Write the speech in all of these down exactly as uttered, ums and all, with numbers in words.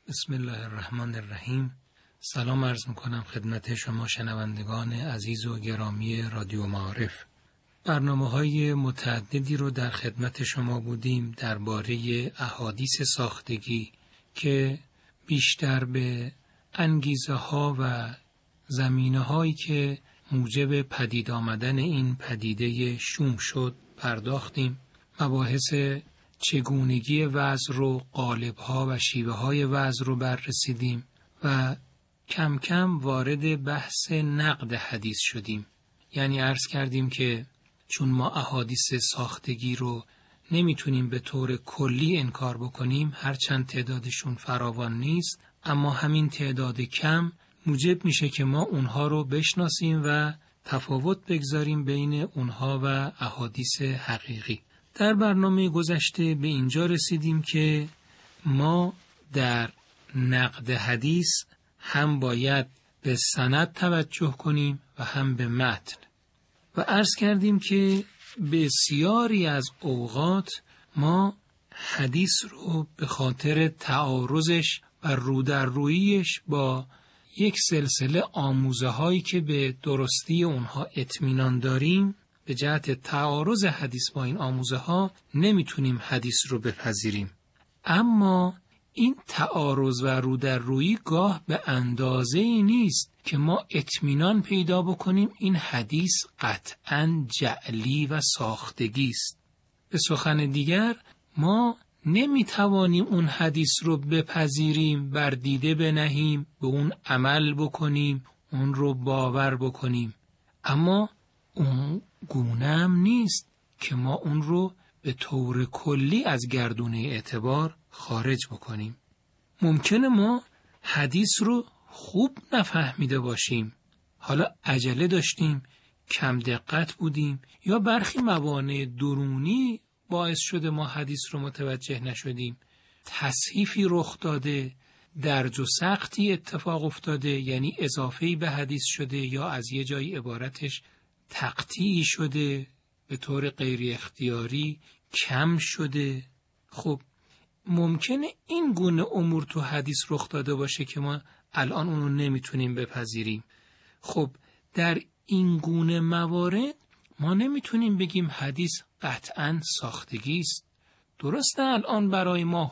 بسم الله الرحمن الرحیم. سلام عرض میکنم خدمت شما شنوندگان عزیز و گرامی رادیو معارف. برنامه‌های متعددی رو در خدمت شما بودیم درباره احادیث ساختگی که بیشتر به انگیزه ها و زمینه هایی که موجب پدید آمدن این پدیده شوم شد پرداختیم. مباحث چگونگی وعظ رو، قالب‌ها و شیوه‌های وعظ رو بررسیدیم و کم کم وارد بحث نقد حدیث شدیم. یعنی عرض کردیم که چون ما احادیث ساختگی رو نمیتونیم به طور کلی انکار بکنیم، هرچند تعدادشون فراوان نیست، اما همین تعداد کم موجب میشه که ما اونها رو بشناسیم و تفاوت بگذاریم بین اونها و احادیث حقیقی. در برنامه گذشته به اینجا رسیدیم که ما در نقد حدیث هم باید به سند توجه کنیم و هم به متن و عرض کردیم که بسیاری از اوقات ما حدیث رو به خاطر تعارضش و رودرروییش با یک سلسله آموزه هایی که به درستی اونها اطمینان داریم، به جهت تعارض حدیث با این آموزه ها نمیتونیم حدیث رو بپذیریم. اما این تعارض و رودررویی گاه به اندازه ای نیست که ما اطمینان پیدا بکنیم این حدیث قطعاً جعلی و ساختگی است. به سخن دیگر ما نمیتوانیم اون حدیث رو بپذیریم، بر دیده بنهیم، به اون عمل بکنیم، اون رو باور بکنیم، اما اون گونه هم نیست که ما اون رو به طور کلی از گردونه اعتبار خارج بکنیم. ممکنه ما حدیث رو خوب نفهمیده باشیم، حالا عجله داشتیم، کم دقت بودیم، یا برخی موانع درونی باعث شده ما حدیث رو متوجه نشدیم، تصحیفی رخ داده، درج و سقطی اتفاق افتاده، یعنی اضافه‌ای به حدیث شده یا از یه جایی عبارتش تقطیعی شده، به طور غیر اختیاری کم شده. خب ممکنه این گونه امور تو حدیث رخ داده باشه که ما الان اونو نمیتونیم بپذیریم. خب در این گونه موارد ما نمیتونیم بگیم حدیث قطعاً ساختگی است. درسته الان برای ما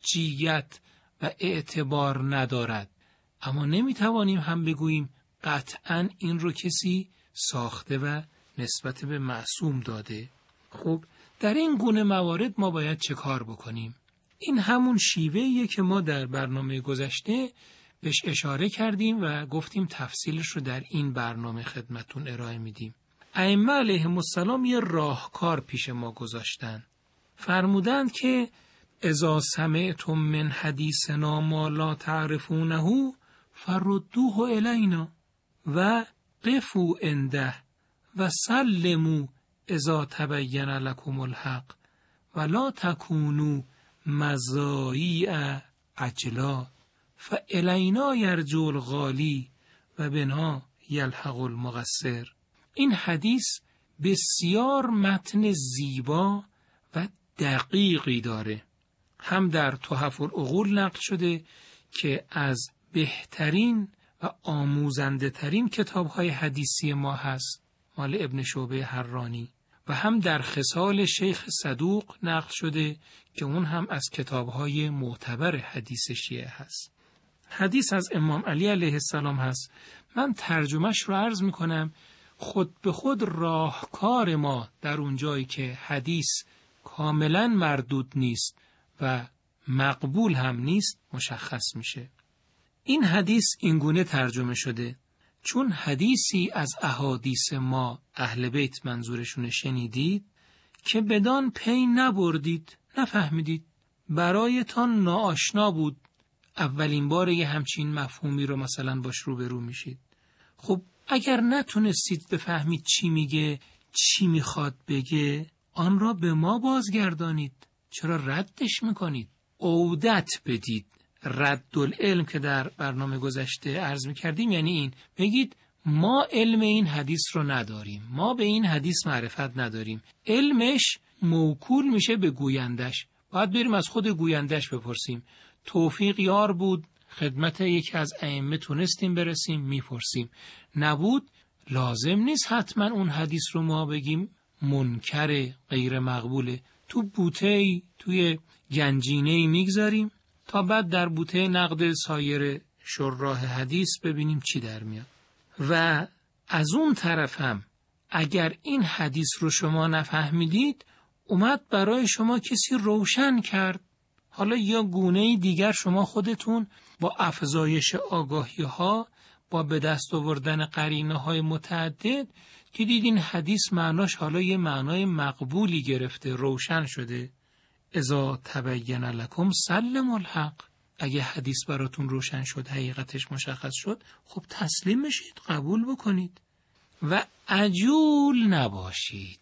حجیت و اعتبار ندارد، اما نمیتوانیم هم بگوییم قطعاً این رو کسی ساخته و نسبت به معصوم داده. خب در این گونه موارد ما باید چه کار بکنیم؟ این همون شیوهیه که ما در برنامه گذشته بهش اشاره کردیم و گفتیم تفصیلش رو در این برنامه خدمتون ارائه میدیم. ائمه علیهم السلام یه راهکار پیش ما گذاشتن. فرمودند که اذا سمعتم من حدیثنا ما لا تعرفونه فردوه الینا و قفوا عنده و سلموا اذا تبین لکم الحق و لا تکونوا مزایع عجلا فالینا یرجو الغالی و بنا یلحق المقصر. این حدیث بسیار متن زیبا و دقیقی داره. هم در تحف العقول نقل شده که از بهترین و آموزنده ترین کتاب های حدیثی ما هست، مال ابن شعبه حرانی، و هم در خصال شیخ صدوق نقل شده که اون هم از کتاب های معتبر حدیث شیعه هست. حدیث از امام علی علیه السلام هست. من ترجمهش رو عرض میکنم. خود به خود راهکار ما در اون جایی که حدیث کاملا مردود نیست و مقبول هم نیست مشخص میشه. این حدیث اینگونه ترجمه شده: چون حدیثی از احادیث ما اهل بیت منظورشون شنیدید که بدان پی نبردید، نفهمیدید، برایتان ناآشنا بود، اولین بار یه همچین مفهومی رو مثلا باش روبرو میشید. خب اگر نتونستید بفهمید چی میگه، چی میخواد بگه، آن را به ما بازگردانید. چرا ردش میکنید؟ عودت بدید. رد العلم که در برنامه گذشته عرض میکردیم یعنی این، بگید ما علم این حدیث رو نداریم، ما به این حدیث معرفت نداریم، علمش موکول میشه به گویندش، باید بریم از خود گویندش بپرسیم. توفیق یار بود، خدمت یکی از ائمه تونستیم برسیم، میپرسیم. نبود، لازم نیست حتما اون حدیث رو ما بگیم منکر، غیر مقبوله. تو بوته‌ای، توی گنجینه‌ای میگذاریم تا بعد در بوته نقد سایر شراح حدیث ببینیم چی در میاد. و از اون طرف هم اگر این حدیث رو شما نفهمیدید، اومد برای شما کسی روشن کرد، حالا یا گونه‌ای دیگر شما خودتون با افزایش آگاهی ها، با به دست آوردن قرینه های متعدد که دیدین حدیث معناش حالا یه معنای مقبولی گرفته، روشن شده. اذا تبین لکم سلموا الحق، اگه حدیث براتون روشن شد، حقیقتش مشخص شد، خب تسلیم بشید، قبول بکنید و عجول نباشید،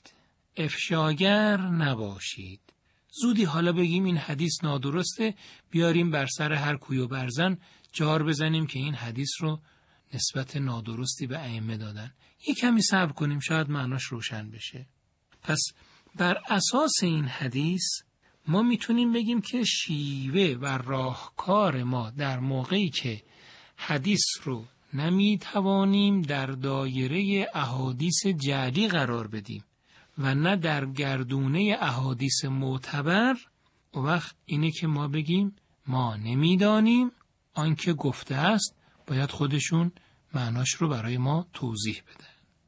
افشاگر نباشید. زودی حالا بگیم این حدیث نادرسته، بیاریم بر سر هر کوی و برزن جار بزنیم که این حدیث رو نسبت نادرستی به ائمه دادن. یک کمی صبر کنیم، شاید معناش روشن بشه. پس بر اساس این حدیث ما میتونیم بگیم که شیوه و راهکار ما در موقعی که حدیث رو نمیتوانیم در دایره احادیث جعلی قرار بدیم و نه در گردونه احادیث معتبر، و وقت اینه که ما بگیم ما نمیدانیم، آنکه گفته است باید خودشون معناش رو برای ما توضیح بدن.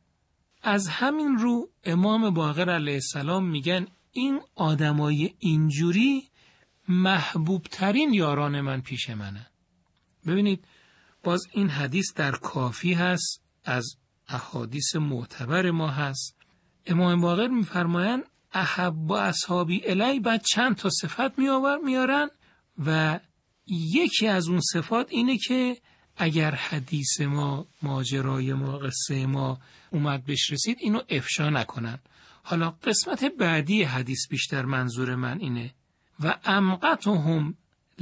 از همین رو امام باقر علیه السلام میگن این آدمای اینجوری محبوب ترین یاران من پیش منن. ببینید باز این حدیث در کافی هست، از احادیث معتبر ما هست. امام باقر میفرمایند احب اصحابی الی، بعد چند تا صفت میآور میارن و یکی از اون صفات اینه که اگر حدیث ما، ماجرای ما، قصه ما اومد بهش رسید، اینو افشا نکنن. حالا قسمت بعدی حدیث بیشتر منظور من اینه و امقتهم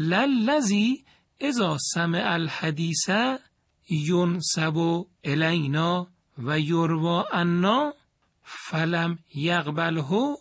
للذی اذا سمع الحدیث ینسب الینا و یروى عنا فلم یقبله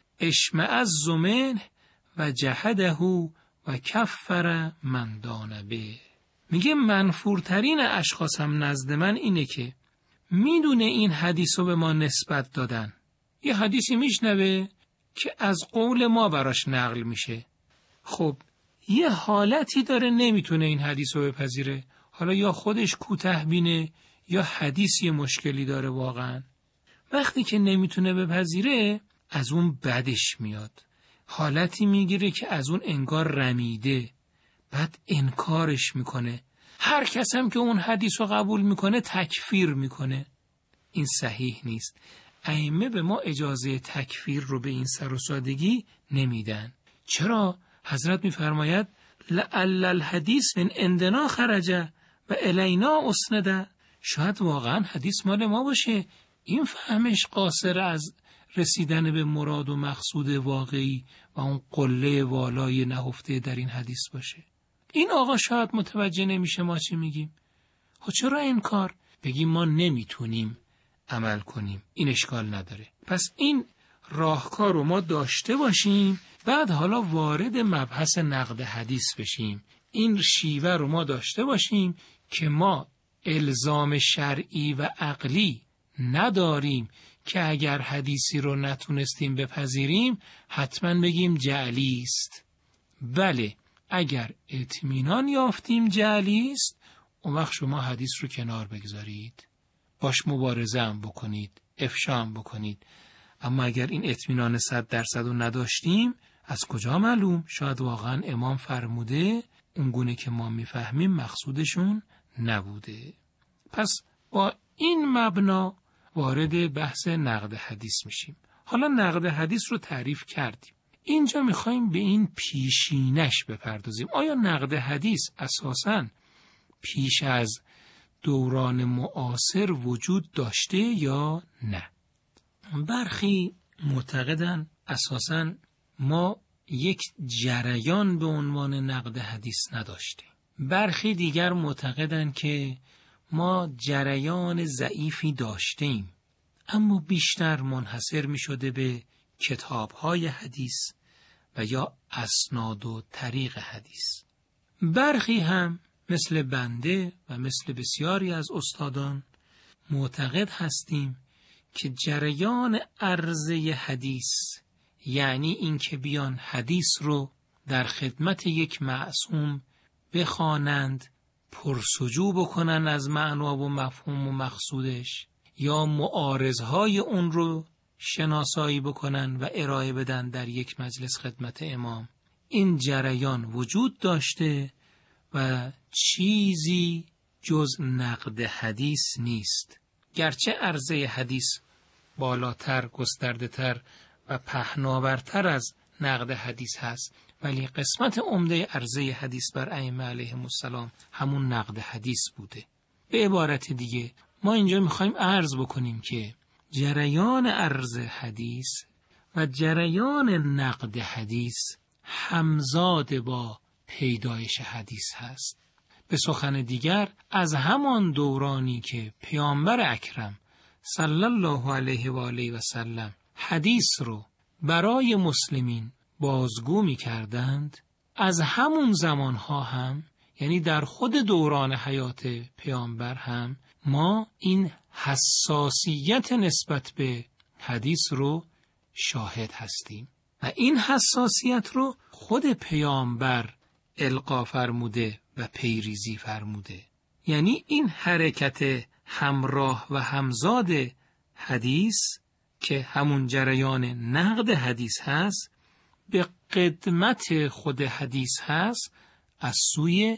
اشمئز منه و جحده و کفر من دان به. میگه منفورترین اشخاصم نزد من اینه که میدونه این حدیث رو به ما نسبت دادن، یه حدیثی میشنوه که از قول ما براش نقل میشه، خب یه حالتی داره نمیتونه این حدیث رو بپذیره، حالا یا خودش کوته بینه یا حدیثی مشکلی داره واقعا. وقتی که نمیتونه بپذیره از اون بدش میاد، حالتی میگیره که از اون انگار رمیده، بعد انکارش میکنه. هر کس هم که اون حدیث رو قبول میکنه تکفیر میکنه. این صحیح نیست. ائمه به ما اجازه تکفیر رو به این سر و سادگی نمیدن. چرا؟ حضرت میفرماید لعل الحدیث من عندنا خرج و الینا اسنده. شاید واقعا حدیث مال ما باشه، این فهمش قاصر از رسیدن به مراد و مقصود واقعی و اون قله والای نهفته در این حدیث باشه. این آقا شاید متوجه نمیشه ما چی میگیم. خب چرا این کار؟ بگیم ما نمیتونیم عمل کنیم، این اشکال نداره. پس این راهکار رو ما داشته باشیم، بعد حالا وارد مبحث نقد حدیث بشیم. این شیوه رو ما داشته باشیم که ما الزام شرعی و عقلی نداریم که اگر حدیثی رو نتونستیم بپذیریم حتما بگیم جعلی است. بله، اگر اطمینان یافتیم جعلی است، اون وقت شما حدیث رو کنار بگذارید، باش مبارزه هم بکنید، افشا هم بکنید. اما اگر این اطمینان صد درصد رو نداشتیم، از کجا معلوم؟ شاید واقعا امام فرموده اون گونه که ما میفهمیم مقصودشون نبوده. پس با این مبنا وارد بحث نقد حدیث میشیم. حالا نقد حدیث رو تعریف کردیم، اینجا میخوایم به این پیشینش بپردازیم. آیا نقد حدیث اساساً پیش از دوران معاصر وجود داشته یا نه؟ برخی معتقدن اساساً ما یک جریان به عنوان نقد حدیث نداشتیم. برخی دیگر معتقدن که ما جریان ضعیفی داشتیم، اما بیشتر منحصر می شده به کتاب‌های حدیث و یا اسناد و طریق حدیث. برخی هم مثل بنده و مثل بسیاری از استادان معتقد هستیم که جریان عرضه حدیث، یعنی این که بیان حدیث رو در خدمت یک معصوم بخوانند، پرسجو بکنن از معنا و مفهوم و مقصودش، یا معارضهای اون رو شناسایی بکنن و ارائه بدن در یک مجلس خدمت امام، این جریان وجود داشته و چیزی جز نقد حدیث نیست. گرچه عرضه حدیث بالاتر، گسترده‌تر و پهناورتر از نقد حدیث هست، ولی قسمت عمده عرضه حدیث بر ائمه علیهم السلام همون نقد حدیث بوده. به عبارت دیگه ما اینجا میخوایم عرض بکنیم که جریان عرض حدیث و جریان نقد حدیث همزاد با پیدایش حدیث هست. به سخن دیگر، از همان دورانی که پیامبر اکرم صلی الله علیه و آله و سلم حدیث رو برای مسلمین بازگو می کردند، از همون زمانها هم، یعنی در خود دوران حیات پیامبر هم، ما این حساسیت نسبت به حدیث رو شاهد هستیم و این حساسیت رو خود پیامبر القا فرموده و پیریزی فرموده. یعنی این حرکت همراه و همزاد حدیث که همون جریان نقد حدیث هست، به قدمت خود حدیث هست از سوی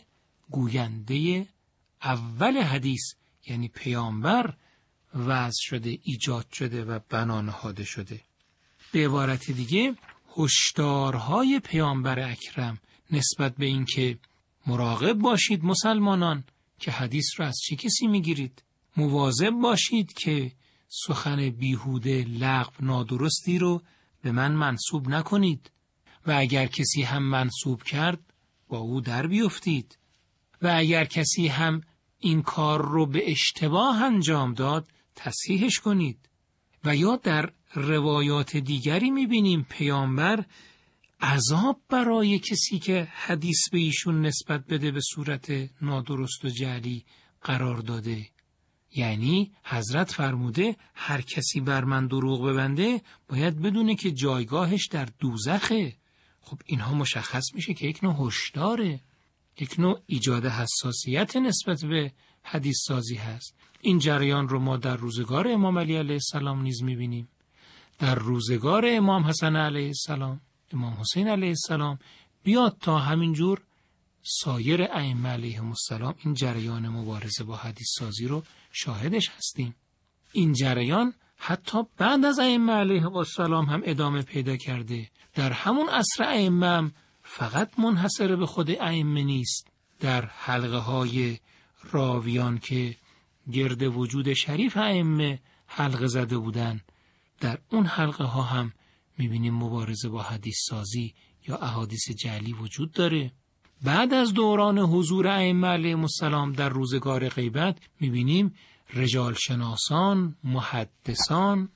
گوینده اول حدیث، یعنی پیامبر وضع شده، ایجاد شده و بنا نهاده شده. به عبارت دیگه، هشدارهای پیامبر اکرم نسبت به این که مراقب باشید مسلمانان که حدیث رو از چه کسی میگیرید، مواظب باشید که سخن بیهوده، لغو، نادرستی رو به من منسوب نکنید و اگر کسی هم منسوب کرد با او در بیفتید و اگر کسی هم این کار رو به اشتباه انجام داد تصحیحش کنید. و یا در روایات دیگری میبینیم پیامبر عذاب برای کسی که حدیث به ایشون نسبت بده به صورت نادرست و جعلی قرار داده. یعنی حضرت فرموده هر کسی بر من دروغ ببنده باید بدونه که جایگاهش در دوزخه. خب اینها مشخص میشه که یک نوع هشداره، یک نوع ایجاد حساسیت نسبت به حدیث سازی هست. این جریان رو ما در روزگار امام علی علیه السلام نیز میبینیم، در روزگار امام حسن علیه السلام، امام حسین علیه السلام، بیاد تا همینجور سایر ائمه علیهم السلام این جریان مبارزه با حدیث سازی رو شاهدش هستیم. این جریان حتی بعد از ائمه علیهم السلام هم ادامه پیدا کرده. در همون عصر ائمه هم فقط منحصر به خود ائمه نیست. در حلقه های راویان که گرد وجود شریف ائمه حلقه زده بودن، در اون حلقه ها هم میبینیم مبارزه با حدیث سازی یا احادیث جعلی وجود داره. بعد از دوران حضور ائمه علیهم السلام در روزگار غیبت میبینیم رجال شناسان، محدثان،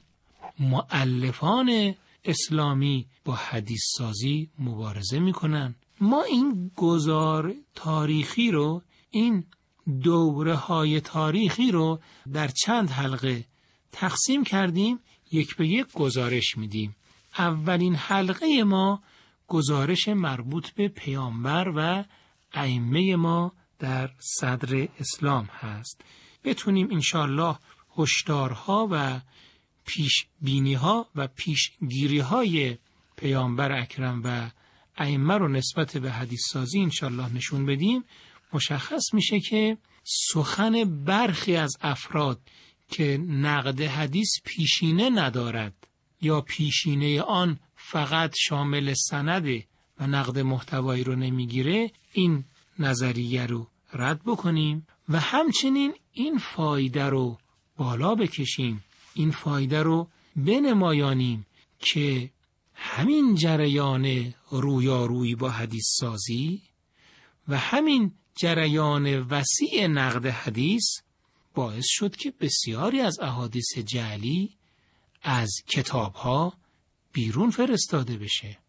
مؤلفان اسلامی با حدیث سازی مبارزه میکنن. ما این گذار تاریخی رو، این دوره های تاریخی رو در چند حلقه تقسیم کردیم، یک به یک گزارش میدیم. اولین حلقه ما گزارش مربوط به پیامبر و ائمه ما در صدر اسلام هست. بتونیم انشاءالله هشدارها و پیشبینی‌ها و پیشگیری‌های پیامبر اکرم و ائمه رو نسبت به حدیث سازی انشاءالله نشون بدیم. مشخص میشه که سخن برخی از افراد که نقد حدیث پیشینه ندارد یا پیشینه آن فقط شامل سنده و نقد محتوایی رو نمیگیره، این نظریه رو رد بکنیم و همچنین این فایده رو بالا بکشیم، این فایده رو بنمایانیم که همین جریان رویارویی با حدیث سازی و همین جریان وسیع نقد حدیث باعث شد که بسیاری از احادیث جعلی از کتاب‌ها بیرون فرستاده بشه.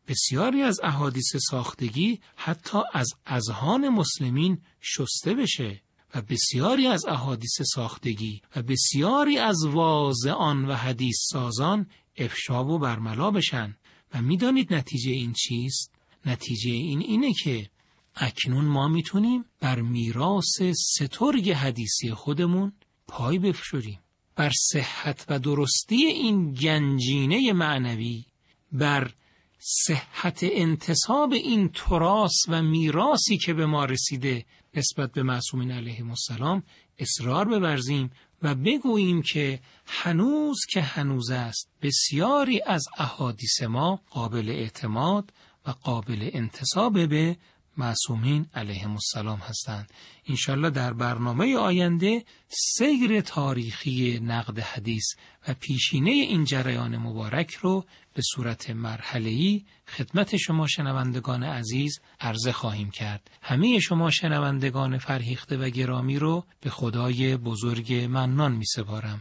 بسیاری از احادیث ساختگی حتی از اذهان مسلمین شسته بشه و بسیاری از احادیث ساختگی و بسیاری از واعظان و حدیث سازان افشا و برملا بشن. و میدانید نتیجه این چیست؟ نتیجه این اینه که اکنون ما میتونیم بر میراث سترگ حدیثی خودمون پای بفشاریم، بر صحت و درستی این گنجینه معنوی، بر صحت انتساب این تراث و میراثی که به ما رسیده نسبت به معصومین علیهم السلام اصرار بورزیم و بگوییم که هنوز که هنوز است بسیاری از احادیث ما قابل اعتماد و قابل انتساب به معصومین علیهم السلام هستند. انشالله در برنامه آینده سیر تاریخی نقد حدیث و پیشینه این جریان مبارک رو به صورت مرحله‌ای خدمت شما شنوندگان عزیز عرضه خواهیم کرد. همه شما شنوندگان فرهیخته و گرامی رو به خدای بزرگ منان می سپارم